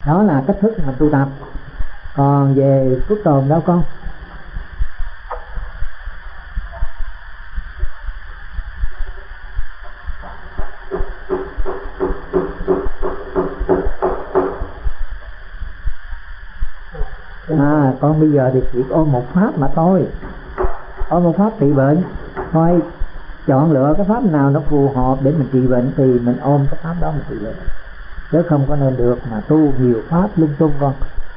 Đó là cách thức mình tu tập. Còn về phước tồn đâu con? Con bây giờ thì chỉ ôm một pháp mà thôi, ôm một pháp trị bệnh thôi, chọn lựa cái pháp nào nó phù hợp để mình trị bệnh thì mình ôm cái pháp đó mình trị bệnh, chứ không có nên được mà tu nhiều pháp lung tung con.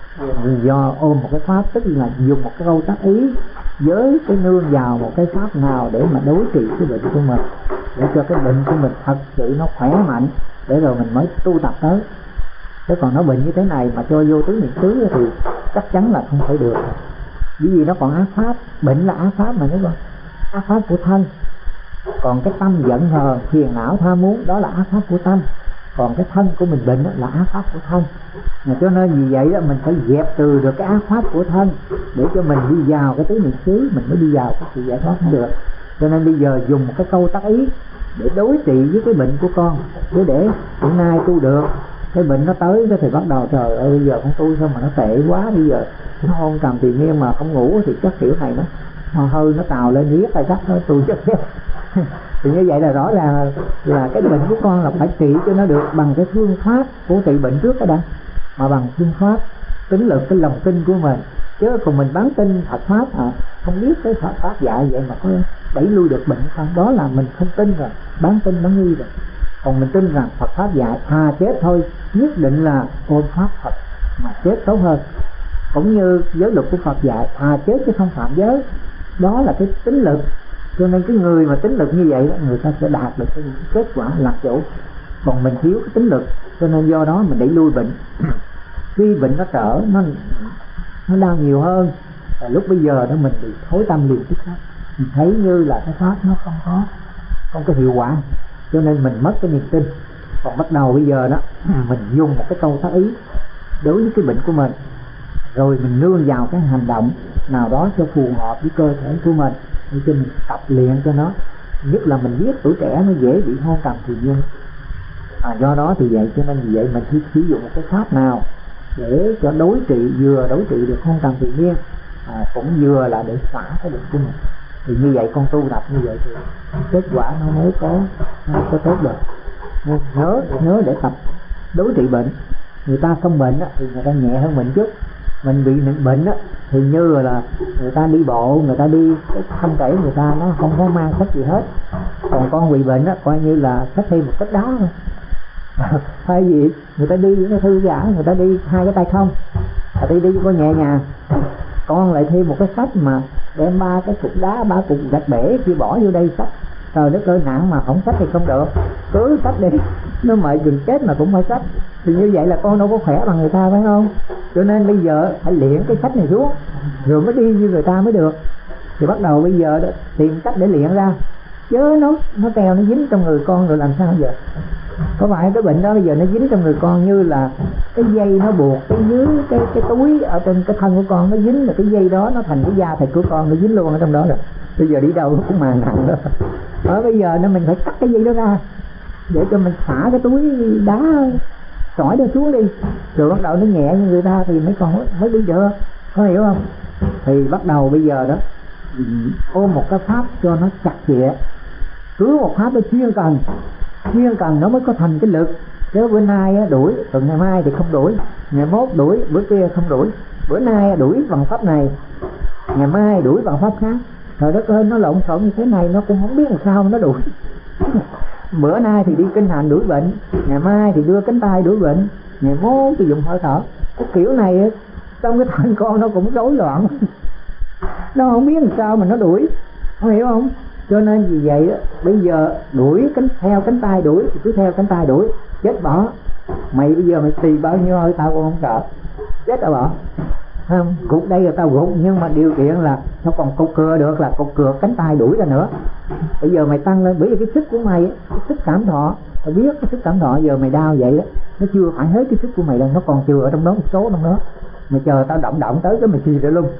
Do ôm một cái pháp tức là dùng một cái câu tác ý với cái nương vào một cái pháp nào để mà đối trị cái bệnh của mình, để cho cái bệnh của mình thật sự nó khỏe mạnh, để rồi mình mới tu tập tới. Chứ còn nó bệnh như thế này mà cho vô tứ niệm xứ thì chắc chắn là không thể được. Bởi vì nó còn ác pháp, bệnh là ác pháp mà, đúng không? Ác pháp của thân. Còn cái tâm giận hờn, phiền não, tham muốn đó là ác pháp của tâm. Còn cái thân của mình bệnh là ác pháp của thân. Cho nên vì vậy đó mình phải dẹp trừ được cái ác pháp của thân để cho mình đi vào cái tứ niệm xứ, mình mới đi vào cái sự giải thoát được. Cho nên bây giờ dùng một cái câu tác ý để đối trị với cái bệnh của con, chứ để hôm nay tu được cái bệnh nó tới thì bắt đầu trời ơi bây giờ con tu sao mà nó tệ quá, bây giờ nó hôn trầm tiền nhiên mà không ngủ thì chắc kiểu này nó hơi nó trào lên viết hay chắc thôi tu chắc thì như vậy là rõ ràng là cái bệnh của con là phải trị cho nó được bằng cái phương pháp của trị bệnh trước đó đã, mà bằng phương pháp tính lực cái lòng tin của mình. Chứ còn mình bán tin Phật pháp không biết cái Phật pháp dạy vậy mà có đẩy lui được bệnh không, đó là mình không tin rồi, bán tin bán nghi rồi. Còn mình tin rằng Phật pháp dạy chết thôi, nhất định là ôm pháp Phật mà chết tốt hơn. Cũng như giới luật của Phật dạy chết chứ không phạm giới, đó là cái tính lực. Cho nên cái người mà tính lực như vậy đó, người ta sẽ đạt được cái kết quả lạc chỗ. Còn mình thiếu cái tính lực, cho nên do đó mình đẩy lui bệnh. Khi bệnh nó trở, nó đau nhiều hơn, lúc bây giờ đó mình bị thối tâm liền tức khắc, mình thấy như là cái pháp nó không có hiệu quả, cho nên mình mất cái niềm tin. Còn bắt đầu bây giờ đó mình dùng một cái câu tác ý đối với cái bệnh của mình, rồi mình nương vào cái hành động nào đó cho phù hợp với cơ thể của mình, để cho mình tập luyện cho nó. Nhất là mình biết tuổi trẻ nó dễ bị hôn trầm thì nhiên, do đó thì vậy, cho nên vì vậy mình sử dụng một cái pháp nào để cho đối trị, vừa đối trị được hôn trầm thì nhiên, cũng vừa là để xả cái bệnh của mình. Thì như vậy con tu tập như vậy thì kết quả nó mới có tốt được. Nên nhớ để tập đối trị bệnh. Người ta không bệnh thì người ta nhẹ hơn mình chút, mình bị bệnh thì như là người ta đi bộ, người ta đi cái thân thể người ta nó không có mang sách gì hết. Còn con bị bệnh coi như là sách thêm một sách đá thôi. Thay vì người ta đi nó thư giãn, người ta đi hai cái tay không, người ta đi có nhẹ nhàng, con lại thêm một cái sách mà đem 3 cái cục đá, 3 cục gạch bể kia bỏ vô đây sách. Trời đất ơi, nặng mà không sách thì không được, cứ sách đi, nó mệt gần chết mà cũng phải sách. Thì như vậy là con đâu có khỏe bằng người ta, phải không? Cho nên bây giờ phải luyện cái sách này xuống rồi mới đi như người ta mới được. Thì bắt đầu bây giờ đó, tìm cách để luyện ra, chứ nó teo nó dính trong người con rồi làm sao giờ? Có phải cái bệnh đó bây giờ nó dính trong người con như là cái dây nó buộc cái dưới cái túi ở trên cái thân của con, nó dính là cái dây đó nó thành cái da thịt của con, nó dính luôn ở trong đó rồi. Bây giờ đi đâu nó cũng màng nặng đó. Bây giờ nó mình phải cắt cái dây đó ra để cho mình xả cái túi đá sỏi đó xuống đi, rồi bắt đầu nó nhẹ như người ta thì mấy con mới đi được, có hiểu không? Thì bắt đầu bây giờ đó ôm một cái pháp cho nó chặt chẽ, cứ một pháp nó chuyên cần nó mới có thành cái lực. Chứ bữa nay đuổi, rồi ngày mai thì không đuổi, ngày mốt đuổi, bữa kia không đuổi, bữa nay đuổi bằng pháp này, ngày mai đuổi bằng pháp khác. Trời đất ơi, nó lộn xộn như thế này nó cũng không biết làm sao mà nó đuổi. Bữa nay thì đi kinh hành đuổi bệnh, ngày mai thì đưa cánh tay đuổi bệnh, ngày mốt thì dùng hơi thở. Cái kiểu này trong cái thân con nó cũng rối loạn. Nó không biết làm sao mà nó đuổi, không hiểu không? Cho nên vì vậy đó, bây giờ đuổi theo cánh tay đuổi thì cứ theo cánh tay đuổi, chết bỏ. Mày bây giờ mày tì bao nhiêu hơi tao cũng không sợ, chết tao bỏ. Không, gục đây là tao gục, nhưng mà điều kiện là nó còn cột cựa được, là cột cựa cánh tay đuổi ra nữa. Bây giờ mày tăng lên, bởi vì cái sức của mày, cái sức cảm thọ, mày biết cái sức cảm thọ giờ mày đau vậy đó, nó chưa phải hết cái sức của mày đâu, nó còn chừa ở trong đó một số trong đó. Mày chờ tao động tới cái mày xì ra luôn.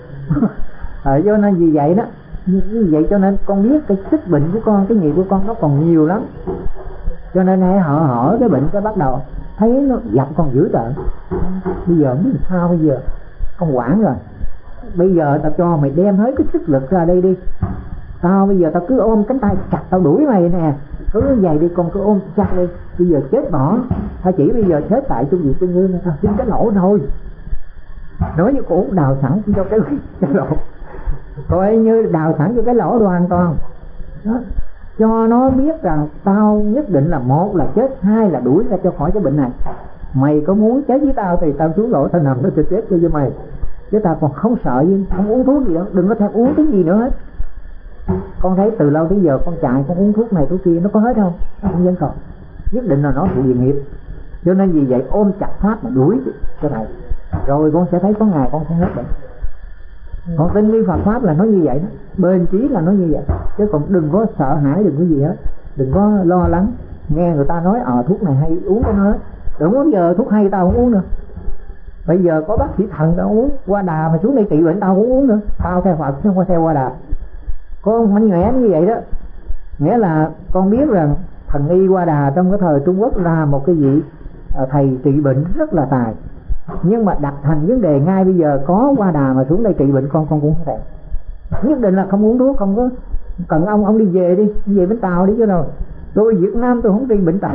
Cho nên vì vậy đó, như vậy cho nên con biết cái sức bệnh của con, cái nghiệp của con nó còn nhiều lắm. Cho nên hãy hỏi cái bệnh cái bắt đầu thấy nó dập con dữ tợn. Bây giờ biết sao, bây giờ con quản rồi, bây giờ tao cho mày đem hết cái sức lực ra đây đi, tao bây giờ tao cứ ôm cánh tay chặt tao đuổi mày nè, cứ vậy đi, con cứ ôm chặt đi, bây giờ chết bỏ, tao chỉ bây giờ chết tại Trung Việt Trung Ương, tao xin cái lỗ thôi, nói như cổ đào sẵn cho cái lỗ, coi như đào sẵn cho cái lỗ đồ an toàn đó, cho nó biết rằng tao nhất định là một là chết, hai là đuổi ra cho khỏi cái bệnh này. Mày có muốn chết với tao thì tao xuống lỗ tao nằm, tao chết cho mày, chứ tao còn không sợ gì, không uống thuốc gì đâu, đừng có theo uống cái gì nữa hết. Con thấy từ lâu tới giờ con chạy, con uống thuốc này thuốc kia, nó có hết không? Nó không vẫn còn, nhất định là nó thuộc về nghiệp. Cho nên vì vậy ôm chặt pháp mà đuổi cho thầy, rồi con sẽ thấy có ngày con sẽ hết bệnh. Con tin đi Phật pháp là nó như vậy đó, bền chí là nó như vậy, chứ còn đừng có sợ hãi, đừng có gì hết, đừng có lo lắng. Nghe người ta nói thuốc này hay uống cái nó hết, đừng có giờ thuốc hay tao không uống nữa. Bây giờ có bác sĩ thần tao uống, Qua Đà mà xuống đây trị bệnh tao không uống nữa, tao theo Phật chứ không có theo Qua Đà. Có ông mánh nhỏe như vậy đó, nghĩa là con biết rằng thần y Qua Đà trong cái thời Trung Quốc là một cái vị thầy trị bệnh rất là tài, nhưng mà đặt thành vấn đề ngay bây giờ có Qua Đà mà xuống đây trị bệnh con cũng không thể, nhất định là không uống thuốc, không có cần ông đi về đi, về Bến Tàu đi chứ đâu. Tôi Việt Nam tôi không đi Bến Tàu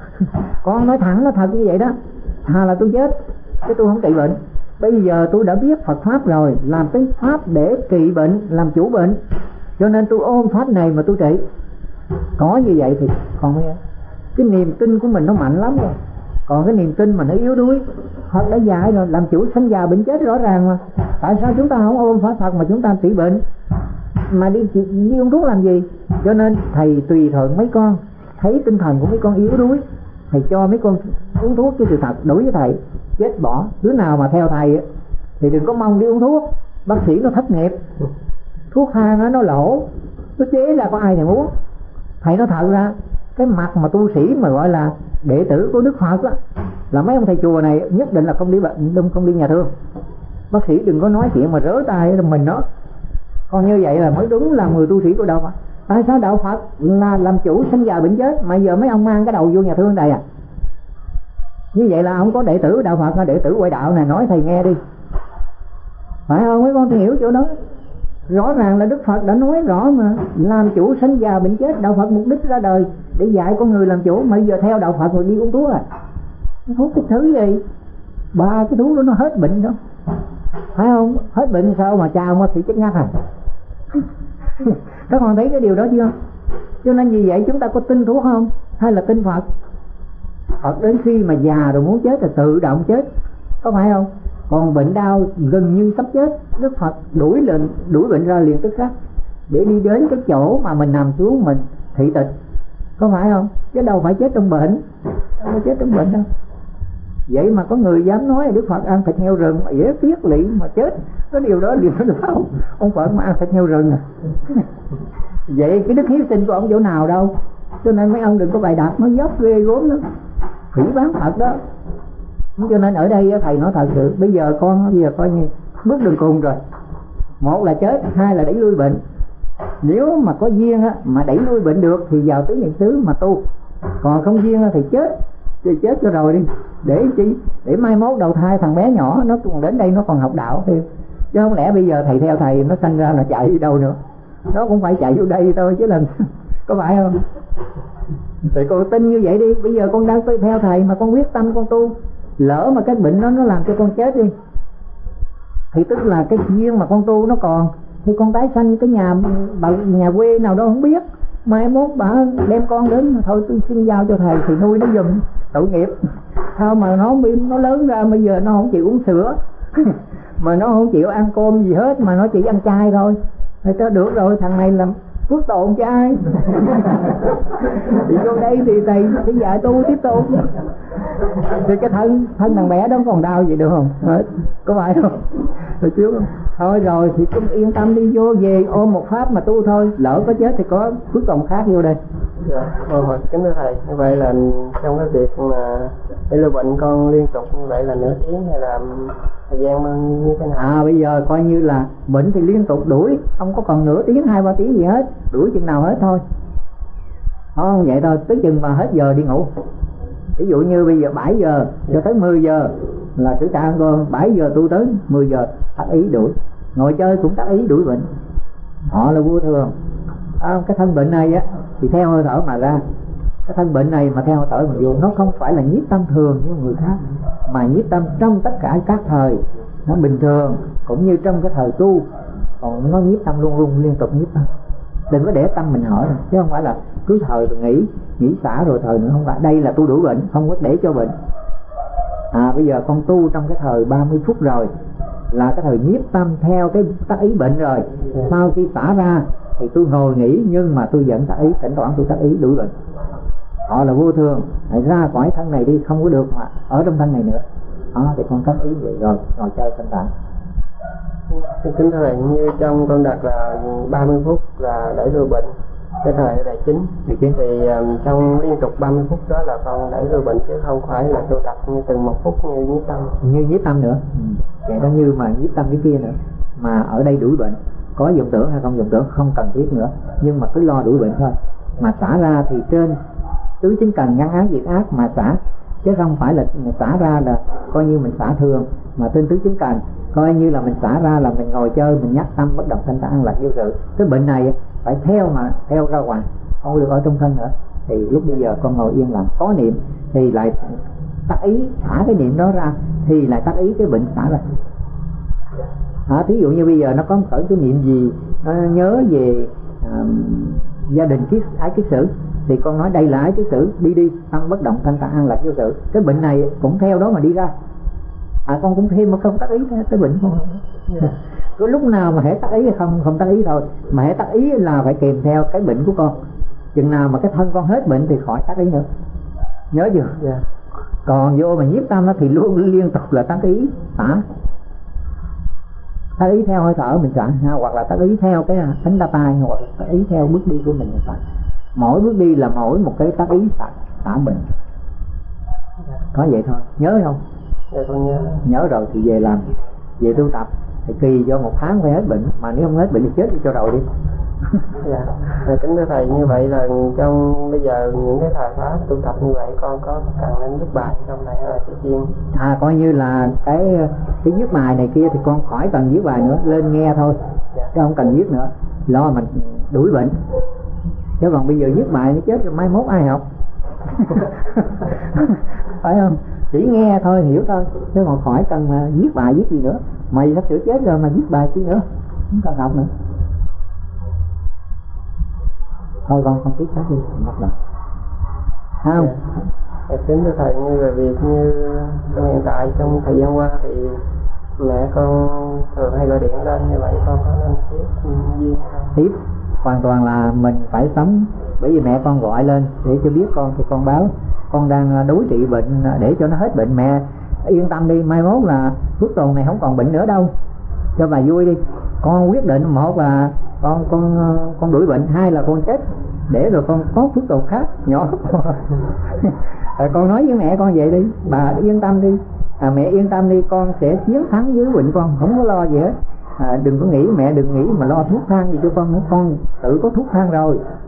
con nói thẳng nó thật như vậy đó, thà là tôi chết chứ tôi không trị bệnh. Bây giờ tôi đã biết Phật pháp rồi, làm cái pháp để trị bệnh, làm chủ bệnh, cho nên tôi ôm pháp này mà tôi trị. Có như vậy thì còn cái niềm tin của mình nó mạnh lắm rồi. Còn cái niềm tin mà nó yếu đuối, Phật đã dạy rồi, làm chủ sanh già bệnh chết rõ ràng mà. Tại sao chúng ta không ôm pháp Phật mà chúng ta trị bệnh, mà đi uống thuốc làm gì? Cho nên thầy tùy thuận mấy con, thấy tinh thần của mấy con yếu đuối, thầy cho mấy con uống thuốc chứ sự thật đối với thầy chết bỏ. Đứa nào mà theo thầy thì đừng có mong đi uống thuốc, bác sĩ nó thất nghiệp, thuốc thang nó lỗ, nó chế ra có ai thèm uống. Thầy nói thật ra cái mặt mà tu sĩ mà gọi là đệ tử của Đức Phật đó, là mấy ông thầy chùa này nhất định là không đi bệnh, không đi nhà thương. Bác sĩ đừng có nói chuyện mà rớ tay mình đó. Còn như vậy là mới đúng là người tu sĩ của đạo Phật. Tại sao đạo Phật là làm chủ sanh già bệnh chết mà giờ mấy ông mang cái đầu vô nhà thương đây à? Như vậy là ông có đệ tử đạo Phật, đệ tử ngoại đạo này, nói thầy nghe đi, phải không? Mấy con hiểu chỗ đó rõ ràng là Đức Phật đã nói rõ mà, làm chủ sanh già bệnh chết. Đạo Phật mục đích ra đời để dạy con người làm chủ, mà giờ theo đạo Phật rồi đi uống thuốc à? Thuốc cái thứ gì? Ba cái thuốc đó nó hết bệnh đó, phải không? Hết bệnh sao mà chào mà thì chết ngắt à? Các con thấy cái điều đó chưa? Cho nên vì vậy chúng ta có tin thuốc không, hay là tin Phật? Phật đến khi mà già rồi muốn chết là tự động chết, có phải không? Còn bệnh đau gần như sắp chết, Đức Phật đuổi bệnh ra liền tức khắc để đi đến cái chỗ mà mình nằm xuống mình thị tịch, có phải không? Chứ đâu phải chết trong bệnh, đâu phải chết trong bệnh đâu. Vậy mà có người dám nói Đức Phật ăn thịt heo rừng mà dễ tiếc lị mà chết, cái điều đó là sao? Ông Phật mà ăn thịt heo rừng à? Vậy cái đức hy sinh của ông chỗ nào đâu? Cho nên mấy ông đừng có bày đặt nó dốc ghê gốm lắm, phỉ báng Phật đó. Cho nên ở đây thầy nói thật sự, bây giờ coi như bước đường cùng rồi, một là chết, hai là đẩy lui bệnh. Nếu mà có duyên mà đẩy lui bệnh được thì vào tứ niệm xứ mà tu, còn không duyên thì chết, thì chết cho rồi đi, để chi? Để mai mốt đầu thai thằng bé nhỏ nó còn đến đây nó còn học đạo thêm, chứ không lẽ bây giờ thầy theo thầy nó sanh ra là chạy đi đâu nữa, nó cũng phải chạy vô đây thôi chứ làm có phải không? Thì con tin như vậy đi. Bây giờ con đang theo thầy mà con quyết tâm con tu, lỡ mà cái bệnh đó nó làm cho con chết đi thì tức là cái duyên mà con tu nó còn, thì con tái sanh cái nhà quê nào đó không biết, mai mốt bà đem con đến thôi tôi xin giao cho thầy thì nuôi nó giùm, tội nghiệp. Sao mà nó lớn ra bây giờ nó không chịu uống sữa mà nó không chịu ăn cơm gì hết, mà nó chỉ ăn chay thôi, thì cho được rồi, thằng này làm phước tồn cho ai? Thì vô đây thì thầy sẽ dạy tu tiếp tục, thì cái thân thằng bé đó còn đau gì được không? Có phải không? Rồi chứ thôi rồi thì cũng yên tâm đi, vô về ôm một pháp mà tu thôi, lỡ có chết thì có phước tồn khác vô đây. Dạ, kính thưa thầy, như vậy là trong cái việc mà để lưu bệnh con liên tục như vậy là nửa tiếng hay là thời gian như thế nào? Bây giờ coi như là bệnh thì liên tục đuổi, không có còn nửa tiếng 2-3 tiếng gì hết, đuổi chừng nào hết thôi. Không vậy thôi, tới chừng mà hết giờ đi ngủ, Ví dụ như bây giờ 7 giờ cho tới 10 giờ là chữ cha con, 7 giờ tu tới 10 giờ tác ý đuổi, ngồi chơi cũng tác ý đuổi bệnh. Họ là vô thường. Cái thân bệnh này á thì theo hơi thở mà ra. Cái thân bệnh này mà theo hơi thở mà vô, nó không phải là nhiếp tâm thường như người khác, mà nhiếp tâm trong tất cả các thời nó bình thường, cũng như trong cái thời tu. Còn nó nhiếp tâm luôn luôn liên tục nhiếp tâm. Đừng có để tâm mình hỏi, chứ không phải là cứ thời rồi nghỉ xả rồi thời nữa, không phải. Đây là tu đuổi bệnh, không có để cho bệnh. Bây giờ con tu trong cái thời 30 phút rồi là cái thời nhiếp tâm theo cái tác ý bệnh rồi. Sau khi xả ra thì tôi ngồi nghỉ, nhưng mà tôi vẫn tác ý, thỉnh thoảng tôi tác ý đuổi bệnh. Họ là vô thường, hãy ra khỏi thân này đi, không có được mà ở trong thân này nữa. Thì con tác ý vậy rồi ngồi chơi thanh thản. Kính thưa thầy, như trong con đặt là 30 phút là đẩy lùi bệnh, cái thời đại chính thì trong liên tục 30 phút đó là con đẩy lùi bệnh, chứ không phải là tu tập như từng 1 phút như nhiếp tâm. Như nhiếp tâm nữa, vậy đó, như mà nhiếp tâm cái kia nữa. Mà ở đây đuổi bệnh, có vọng tưởng hay không vọng tưởng không cần thiết nữa, nhưng mà cứ lo đuổi bệnh thôi. Mà xả ra thì trên tứ chính cần ngăn ác diệt ác mà xả, chứ không phải là xả ra là coi như mình xả thường, mà trên tứ chính cần coi như là mình xả ra là mình ngồi chơi, mình nhắc tâm bất động thanh tạng an lạc vô sự. Cái bệnh này phải theo ra ngoài, không được ở trong thân nữa. Thì lúc bây giờ con ngồi yên lặng có niệm thì lại tác ý xả cái niệm đó ra, thì lại tác ý cái bệnh xả ra. Thí dụ như bây giờ nó có khởi cái niệm gì, nó nhớ về gia đình ái kiết sử, thì con nói đây là ái kiết sử, đi tâm bất động thanh tạng an lạc vô sự. Cái bệnh này cũng theo đó mà đi ra. Con cũng thêm một không tác ý cái bệnh con. Có lúc nào mà hễ tác ý hay không tác ý thôi, mà hễ tác ý là phải kèm theo cái bệnh của con. Chừng nào mà cái thân con hết bệnh thì khỏi tác ý nữa, nhớ chưa? Còn vô mà nhiếp tâm đó thì luôn liên tục là tác ý xả. Tác ý theo hơi thở mình xả, hoặc là tác ý theo cái thánh đa tai, hoặc là tác ý theo bước đi của mình xả. Mỗi bước đi là mỗi một cái tác ý xả bệnh. Có vậy thôi, nhớ không? Dạ con nhớ. Nhớ rồi thì về làm, về tu tập thì kỳ do 1 tháng phải hết bệnh, mà nếu không hết bệnh thì chết đi cho rồi đi. Dạ. Kính thưa thầy, như vậy là trong bây giờ những cái thời pháp tu tập như vậy con có cần nên viết bài trong này hay là chỉ chuyên? Coi như là cái viết bài này kia thì con khỏi cần viết bài nữa, lên nghe thôi. Dạ. Chứ không cần viết nữa, lo mình đuổi bệnh. Chứ còn bây giờ viết bài nó chết rồi mai mốt ai học. Phải không? Chỉ nghe thôi, hiểu thôi, chứ còn khỏi cần mà viết bài viết gì nữa. Mày sắp sửa chết rồi mà viết bài chi nữa, không cần học nữa. Thôi con không biết hết đi, mất rồi. Không? Kính thưa thầy, như về việc như trong hiện tại trong thời gian qua thì mẹ con thường hay gọi điện lên, như vậy con có nên tiếp duyên không? Tiếp, hoàn toàn là mình phải sống. Bởi vì mẹ con gọi lên để cho biết con thì con báo con đang đối trị bệnh để cho nó hết bệnh. Mẹ yên tâm đi, mai mốt là Phước Tồn này không còn bệnh nữa đâu, cho bà vui đi. Con quyết định, một là con đuổi bệnh, hai là con chết để rồi con có Phước Tồn khác nhỏ. Con nói với mẹ con vậy đi, bà yên tâm đi, mẹ yên tâm đi, con sẽ chiến thắng với bệnh, con không có lo gì hết. Đừng có nghĩ, mẹ đừng nghĩ mà lo thuốc thang gì cho con nữa, con tự có thuốc thang rồi.